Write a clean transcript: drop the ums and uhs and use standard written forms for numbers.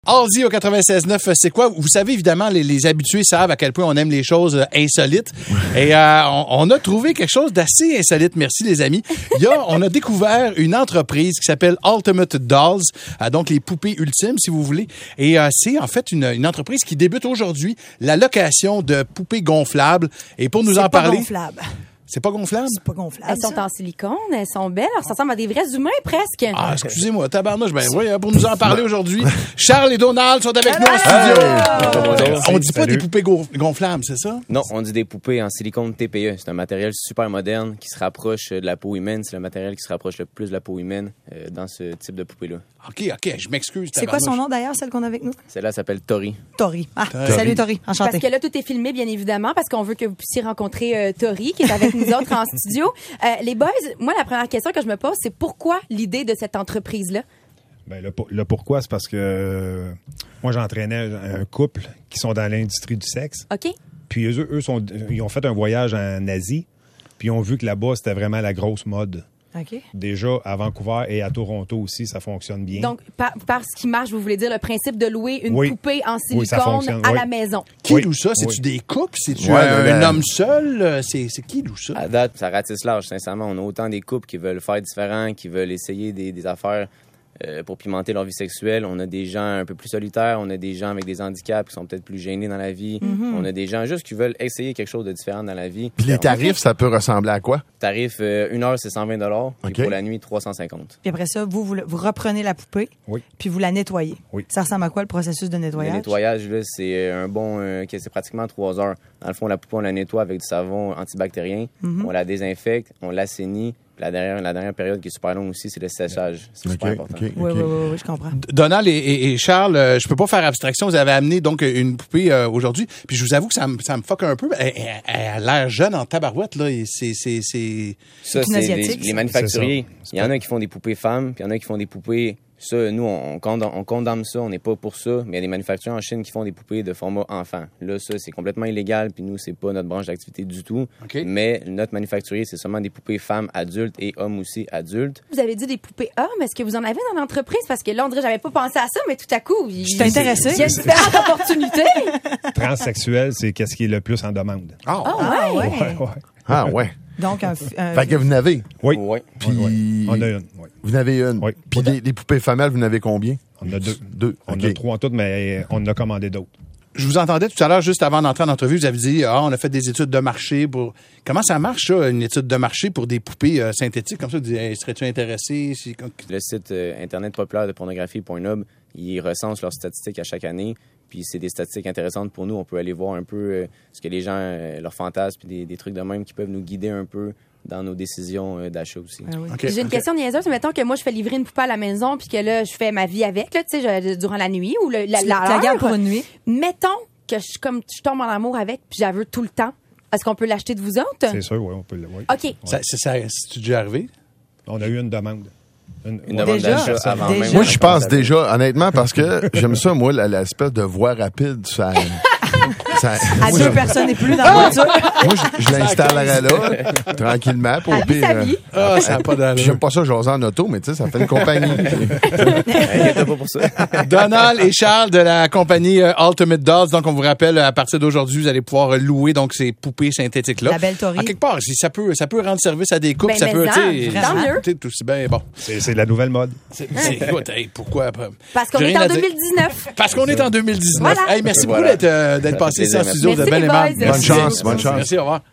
Halsey au 96.9, c'est quoi? Vous savez, évidemment, les habitués savent à quel point on aime les choses insolites. Et on a trouvé quelque chose d'assez insolite. Merci, les amis. On a découvert une entreprise qui s'appelle Ultimate Dolls, donc les poupées ultimes, si vous voulez. Et c'est en fait une entreprise qui débute aujourd'hui la location de poupées gonflables. Et pour nous en parler... Gonflable. C'est pas gonflable? C'est pas gonflable. Elles sont en silicone, elles sont belles, alors ça ressemble à des vrais humains presque. Ah, excusez-moi, tabarnouche. Ben oui, pour nous en parler aujourd'hui, Charles et Donald sont avec nous en studio. On dit pas des poupées gonflables, c'est ça? Non, on dit des poupées en silicone TPE. C'est un matériel super moderne qui se rapproche de la peau humaine. C'est le matériel qui se rapproche le plus de la peau humaine dans ce type de poupée-là. OK, je m'excuse. C'est quoi son nom d'ailleurs, celle qu'on a avec nous? Celle-là s'appelle Tori. Tori. Ah, salut Tori, enchanté. Parce que là, tout est filmé, bien évidemment, parce qu'on veut que vous puissiez rencontrer Tori, qui est avec nous autres en studio. Les boys, moi, la première question que je me pose, c'est pourquoi l'idée de cette entreprise-là? Ben, le pourquoi, c'est parce que moi, j'entraînais un couple qui sont dans l'industrie du sexe. OK. Puis ils ont fait un voyage en Asie, puis ils ont vu que là-bas, c'était vraiment la grosse mode. OK. Déjà, à Vancouver et à Toronto aussi, ça fonctionne bien. Donc, par ce qui marche, vous voulez dire le principe de louer une Oui. poupée en Oui, ça silicone fonctionne, à oui. la maison. Qui Oui. loue ça? C'est-tu Oui. des couples? C'est-tu Ouais, un homme seul? C'est qui loue ça? À date, ça ratisse large, sincèrement. On a autant des couples qui veulent faire différent, qui veulent essayer des affaires pour pimenter leur vie sexuelle. On a des gens un peu plus solitaires, on a des gens avec des handicaps qui sont peut-être plus gênés dans la vie. On a des gens juste qui veulent essayer quelque chose de différent dans la vie. Puis les tarifs, ça peut ressembler à quoi? Tarif, 1 heure, c'est 120 $, puis OK. pour la nuit, 350. Puis après ça, vous reprenez la poupée, Oui. puis vous la nettoyez. Oui. Ça ressemble à quoi le processus de nettoyage? Le nettoyage, là, c'est un bon... c'est pratiquement 3 heures. Dans le fond, la poupée, on la nettoie avec du savon antibactérien. On la désinfecte, on l'assainit. La dernière période qui est super longue aussi, c'est le séchage. C'est super important. Oui, je comprends. Donald et Charles, je peux pas faire abstraction. Vous avez amené donc une poupée aujourd'hui. Puis je vous avoue que ça me fuck un peu. Elle a l'air jeune en tabarouette, là. Et c'est... Ça, une c'est asiatique, les ça. manufacturiers. C'est Il y en a qui font des poupées femmes, puis il y en a qui font des poupées... Ça, nous, on condamne ça, on n'est pas pour ça, mais il y a des manufacturiers en Chine qui font des poupées de format enfant. Là, ça, c'est complètement illégal, puis nous, c'est pas notre branche d'activité du tout. OK. Mais notre manufacturier, c'est seulement des poupées femmes adultes et hommes aussi adultes. Vous avez dit des poupées hommes. Est-ce que vous en avez dans l'entreprise? Parce que là, on dirait que j'avais pas pensé à ça, mais tout à coup, Je suis intéressée. il y a différentes opportunités. Transsexuel, c'est qu'est-ce qui est le plus en demande. Ah, Ah, ouais. Ouais. Ouais. Donc, Fait que vous n'avez. Oui. Ouais. Puis On a une. Oui. vous n'avez une. Oui. Puis des poupées femelles, vous n'avez combien? On a deux. Deux. On OK. a 3 en tout, mais on en a commandé d'autres. je vous entendais tout à l'heure, juste avant d'entrer en entrevue, vous avez dit, on a fait des études de marché pour... Comment ça marche, ça, une étude de marché pour des poupées synthétiques? Comme ça, vous dites, hey, serais-tu intéressé? Le site Internet populaire de pornographie.nub, ils recensent leurs statistiques à chaque année. Puis c'est des statistiques intéressantes pour nous. On peut aller voir un peu ce que les gens, leurs fantasmes, puis des trucs de même qui peuvent nous guider un peu dans nos décisions d'achat aussi. Ah oui. Okay, J'ai une question niaiseuse. Mettons que moi, je fais livrer une poupée à la maison puis que là, je fais ma vie avec, là, tu sais, durant la nuit ou Tu la gardes pour une nuit. Mettons que je tombe en amour avec puis je la veux tout le temps. Est-ce qu'on peut l'acheter de vous autres? C'est sûr, oui, on peut le voir. OK. C'est déjà arrivé? On a eu une demande. Une demande Déjà? d'achat avant Déjà? même. Moi, je pense déjà, honnêtement, parce que j'aime ça, moi, l'espèce de voie rapide. Ça, À moi, deux personnes et plus dans la voiture. moi, je l'installerais là, tranquillement, pour À vie, sa vie. Ah, ça n'a pas Puis d'allure. j'aime pas ça jaser en auto, mais tu sais, ça fait une compagnie. Inquiète-toi pas pour ça. Donald et Charles de la compagnie Ultimate Dolls. Donc, on vous rappelle, à partir d'aujourd'hui, vous allez pouvoir louer donc ces poupées synthétiques-là. La belle Tori. En quelque part, si ça peut rendre service à des couples, Ben, ça mais peut, en, tu sais, vraiment. Tant mieux. tu sais, tout aussi bien, bon. C'est la nouvelle mode. Écoute, hey, pourquoi? Parce qu'on J'ai est rien en à dire. 2019. Parce qu'on est en 2019. Voilà. Hey, merci Voilà. beaucoup d'être passé ici en Plaisir, studio. Vous êtes merci. bien Merci, aimable. les boys. Bonne chance, bonne chance. Merci, au revoir.